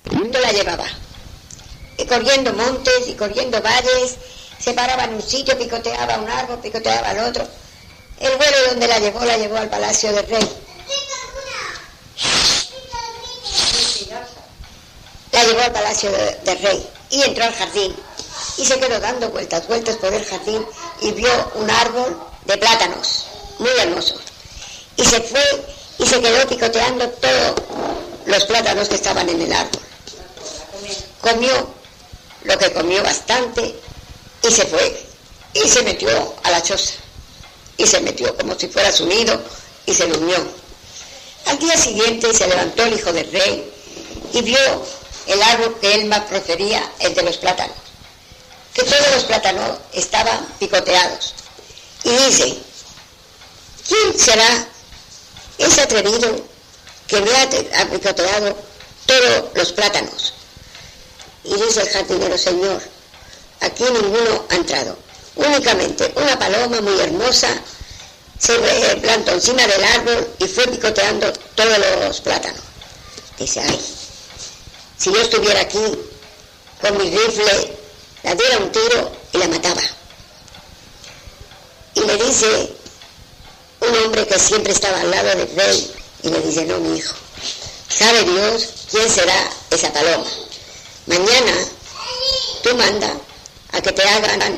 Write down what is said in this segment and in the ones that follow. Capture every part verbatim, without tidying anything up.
mundo la llevaba. Y corriendo montes y corriendo valles, se paraba en un sitio, picoteaba un árbol, picoteaba al otro. El vuelo donde la llevó, la llevó al palacio del rey. La llevó al palacio de, del rey y entró al jardín. Y se quedó dando vueltas, vueltas por el jardín y vio un árbol de plátanos, muy hermoso. Y se fue y se quedó picoteando todos los plátanos que estaban en el árbol. Comió lo que comió bastante y se fue y se metió a la choza y se metió como si fuera su nido y se durmió. Al día siguiente se levantó el hijo del rey y vio el árbol que él más prefería, el de los plátanos, que todos los plátanos estaban picoteados, y dice: ¿quién será ese atrevido que me ha picoteado todos los plátanos? Y dice el jardinero: Señor, aquí ninguno ha entrado, únicamente una paloma muy hermosa se plantó encima del árbol y fue picoteando todos los plátanos. Dice: ay, si yo estuviera aquí con mi rifle, la diera un tiro y la mataba. Y le dice un hombre que siempre estaba al lado del rey, y le dice: no, mi hijo, sabe Dios quién será esa paloma. Mañana tú manda a que te hagan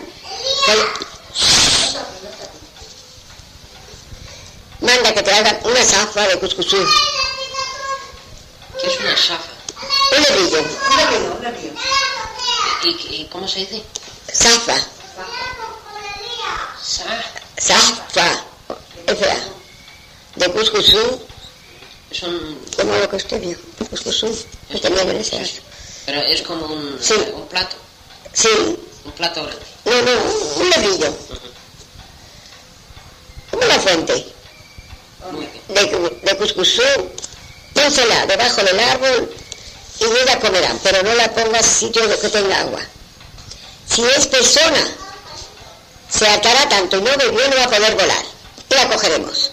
manda que te hagan una zafa de cuscusú. ¿Qué es una zafa? Un lebrillo. Un lebrillo, un lebrillo. ¿Y, ¿Y cómo se dice? Zafa. Sa. Zafa. F-A. De cuscusú. Es un... Como lo que usted vio. Cuscusú. Que tenía en ese aso. Pero es como un, sí. un plato. Sí. Un plato grande. No, no, un lebrillo. Uh-huh. Como una fuente. De, de cuscusú. Pónsela debajo del árbol y ella comerán, pero no la pongas en sitio que tenga agua. Si es persona, se atará tanto y no bebió, no va a poder volar. Y la cogeremos.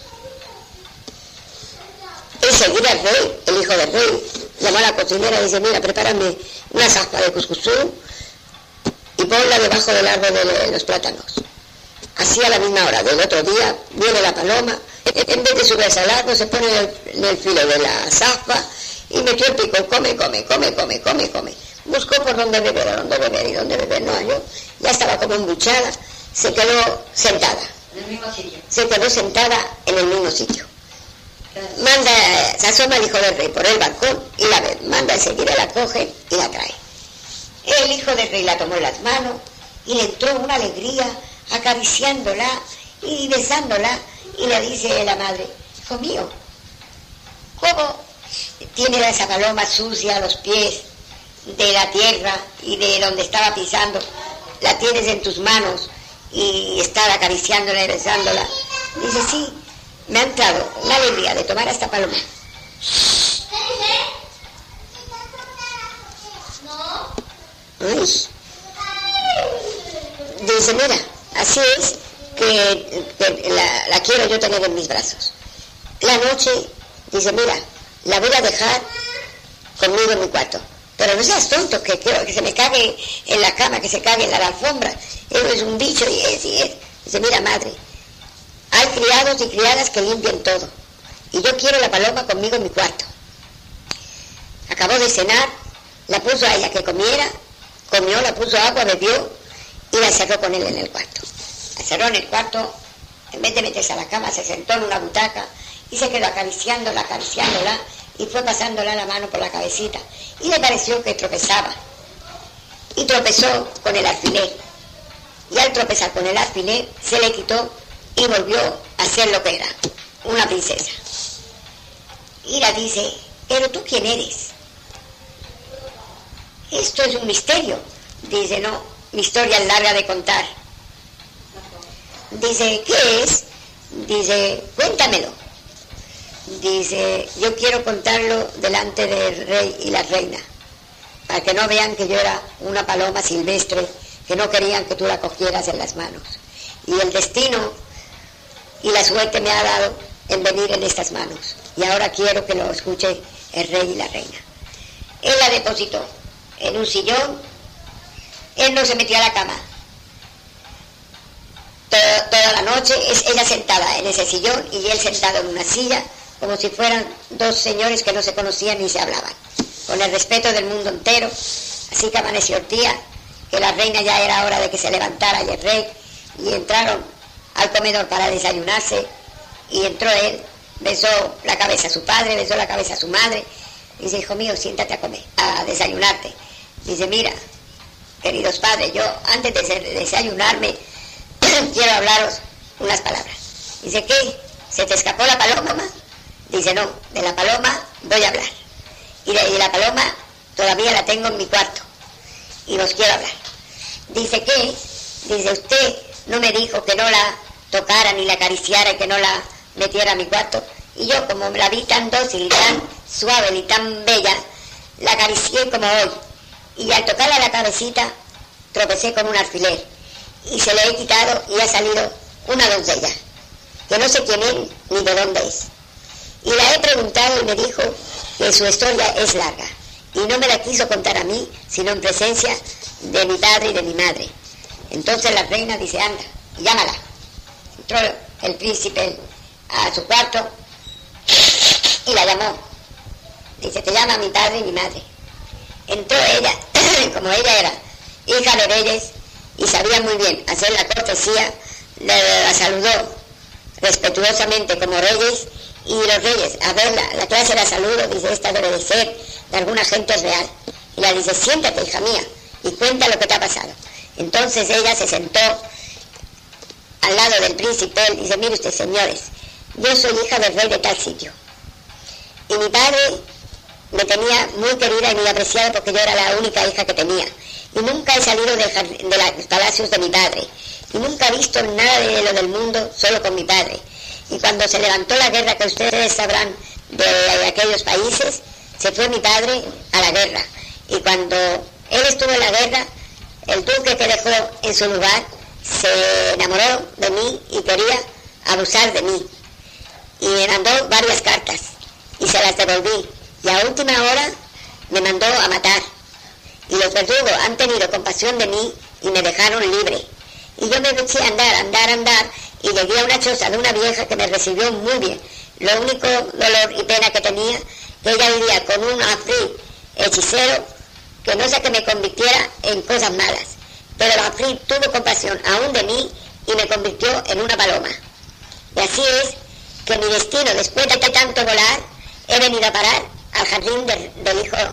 Enseguida el rey, el hijo del rey, llamó a la cocinera y dice: mira, prepárame una zafa de cuscusú y ponla debajo del árbol de los plátanos. Así a la misma hora del otro día viene la paloma, en vez de subirse al árbol se pone en el filo de la zafa y metió el pico, come, come, come, come, come, come. Buscó por dónde beber, a dónde beber y dónde beber no halló. Ya estaba como embuchada, se quedó sentada. En el mismo sitio. Se quedó sentada en el mismo sitio. Manda, se asoma el hijo del rey por el balcón y la ve, manda enseguida, la coge y la trae. El hijo del rey la tomó en las manos y le entró una alegría acariciándola y besándola, y le dice la madre: hijo mío, ¿cómo tiene esa paloma sucia a los pies de la tierra y de donde estaba pisando? La tienes en tus manos y estar acariciándola y besándola. Dice: sí, me ha entrado una alegría de tomar a esta paloma. Ay. Dice: mira, así es que, que la, la quiero yo tener en mis brazos. La noche, dice: mira, la voy a dejar conmigo en mi cuarto. Pero no seas tonto, que quiero que se me cague en la cama, que se cague en la alfombra. Él es un bicho y es, y es. Dice: mira, madre, hay criados y criadas que limpian todo. Y yo quiero la paloma conmigo en mi cuarto. Acabó de cenar, la puso a ella que comiera, comió, la puso agua, bebió y la cerró con él en el cuarto. La cerró en el cuarto, en vez de meterse a la cama, se sentó en una butaca y se quedó acariciándola, acariciándola, y fue pasándola la mano por la cabecita. Y le pareció que tropezaba. Y tropezó con el alfiler. Y al tropezar con el alfiler, se le quitó y volvió a ser lo que era, una princesa. Y la dice: ¿pero tú quién eres? Esto es un misterio. Dice: no, mi historia es larga de contar. Dice: ¿qué es? Dice: cuéntamelo. Dice: yo quiero contarlo delante del rey y la reina, para que no vean que yo era una paloma silvestre, que no querían que tú la cogieras en las manos. Y el destino y la suerte me ha dado en venir en estas manos. Y ahora quiero que lo escuche el rey y la reina. él la depositó en un sillón. Él no se metió a la cama. Toda, toda la noche es ella sentada en ese sillón y él sentado en una silla, como si fueran dos señores que no se conocían ni se hablaban, con el respeto del mundo entero. Así que amaneció el día, que la reina ya era hora de que se levantara y el rey, y entraron al comedor para desayunarse, y entró él, besó la cabeza a su padre, besó la cabeza a su madre, y dice: hijo mío, siéntate a comer, a desayunarte. Dice: mira, queridos padres, yo antes de desayunarme quiero hablaros unas palabras. Dice: ¿qué? ¿Se te escapó la paloma, mamá? Dice: no, de la paloma voy a hablar. Y de, y la paloma todavía la tengo en mi cuarto y os quiero hablar. Dice: ¿qué? Dice: usted no me dijo que no la tocara ni la acariciara y que no la metiera a mi cuarto. Y yo, como la vi tan dócil y tan suave y tan bella, la acaricié como hoy. Y al tocarle la cabecita tropecé con un alfiler y se le he quitado y ha salido una doncella que no sé quién es ni de dónde es. Y la he preguntado y me dijo que su historia es larga y no me la quiso contar a mí sino en presencia de mi padre y de mi madre. Entonces la reina dice: anda, llámala. Entró el príncipe a su cuarto y la llamó. Dice: te llama mi padre y mi madre. Entró ella, como ella era hija de reyes y sabía muy bien hacer la cortesía, la, la saludó respetuosamente como reyes, y los reyes, a ver la, la clase de saludo, dice: esta debe de ser de alguna gente real. Y la dice: siéntate, hija mía, y cuenta lo que te ha pasado. Entonces ella se sentó al lado del príncipe y dice: mire usted, señores, yo soy hija del rey de tal sitio, y mi padre me tenía muy querida y muy apreciada porque yo era la única hija que tenía, y nunca he salido de, de los palacios de mi padre, y nunca he visto nada de lo del mundo solo con mi padre. Y cuando se levantó la guerra, que ustedes sabrán de, de aquellos países, se fue mi padre a la guerra, y cuando él estuvo en la guerra, el duque que dejó en su lugar se enamoró de mí y quería abusar de mí, y me mandó varias cartas y se las devolví, y a última hora me mandó a matar, y los verdugos han tenido compasión de mí y me dejaron libre. Y yo me eché a andar, andar, andar, y llegué a una choza de una vieja que me recibió muy bien. Lo único dolor y pena que tenía, que ella vivía con un afrí hechicero que no sé que me convirtiera en cosas malas, pero el afrí tuvo compasión aún de mí y me convirtió en una paloma. Y así es que mi destino, después de tanto volar, he venido a parar al jardín del, del hijo.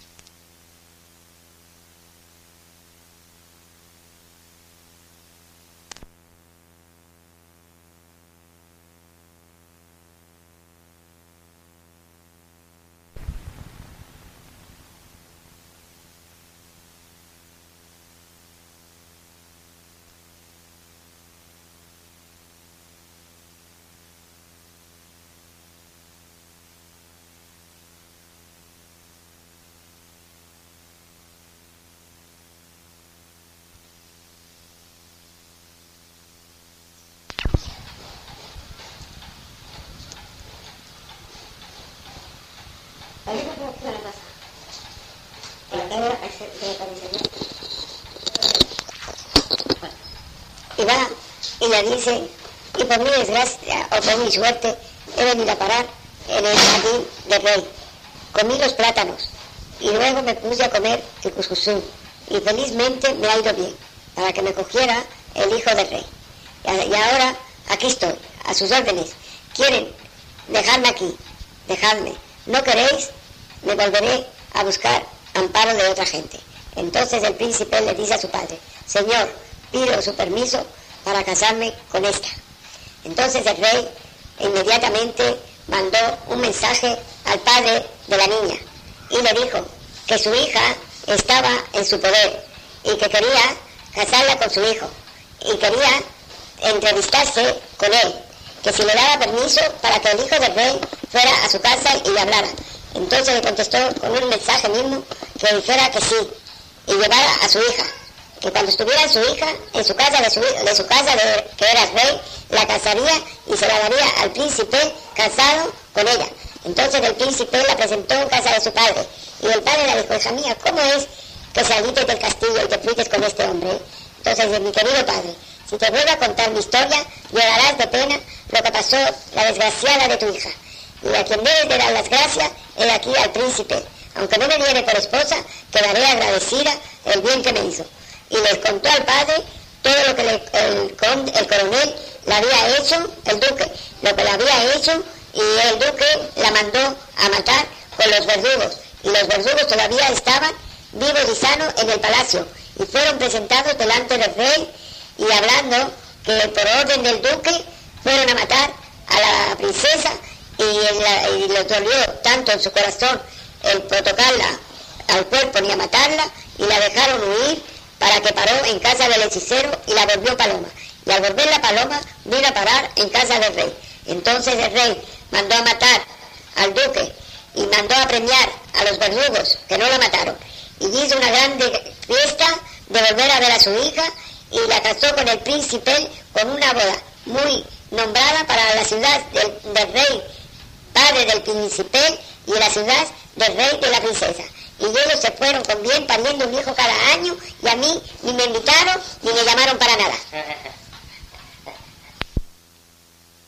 Y va y le dice: y por mi desgracia o por mi suerte he venido a parar en el jardín del rey. Comí los plátanos y luego me puse a comer el cuscusú y felizmente me ha ido bien, para que me cogiera el hijo del rey. Y ahora aquí estoy, a sus órdenes. ¿Quieren dejarme aquí? Dejadme. ¿No queréis? Me volveré a buscar amparo de otra gente. Entonces el príncipe le dice a su padre: señor, pido su permiso para casarme con esta. Entonces el rey inmediatamente mandó un mensaje al padre de la niña y le dijo que su hija estaba en su poder y que quería casarla con su hijo y quería entrevistarse con él, que si le daba permiso para que el hijo del rey fuera a su casa y le hablara. Entonces le contestó con un mensaje mismo que dijera que sí y llevara a su hija, que cuando estuviera su hija en su casa de su, de su casa de, que era rey, la casaría y se la daría al príncipe casado con ella. Entonces el príncipe la presentó en casa de su padre Y el padre le dijo, hija mía, ¿cómo es que saliste del castillo y te fuiste con este hombre? Entonces dice, mi querido padre, si te vuelvo a contar mi historia, llorarás de pena lo que pasó la desgraciada de tu hija. Y a quien debes de dar las gracias es aquí al príncipe. Aunque no me viene por esposa, quedaré agradecida el bien que me hizo. Y les contó al padre todo lo que le, el, el coronel le había hecho, el duque, lo que le había hecho, y el duque la mandó a matar con los verdugos. Y los verdugos todavía estaban vivos y sanos en el palacio. Y fueron presentados delante del rey, y hablando que por orden del duque fueron a matar a la princesa, y, la, y le dolió tanto en su corazón el tocarla al cuerpo ni a matarla, y la dejaron huir para que paró en casa del hechicero y la volvió paloma. Y al volver la paloma vino a parar en casa del rey. Entonces el rey mandó a matar al duque y mandó a premiar a los verdugos que no la mataron. Y hizo una grande fiesta de volver a ver a su hija, y la casó con el príncipe con una boda muy nombrada para la ciudad del, del rey, padre del príncipe, y la ciudad del rey de la princesa. Y ellos se fueron con bien, pariendo un hijo cada año, y a mí ni me invitaron ni me llamaron para nada.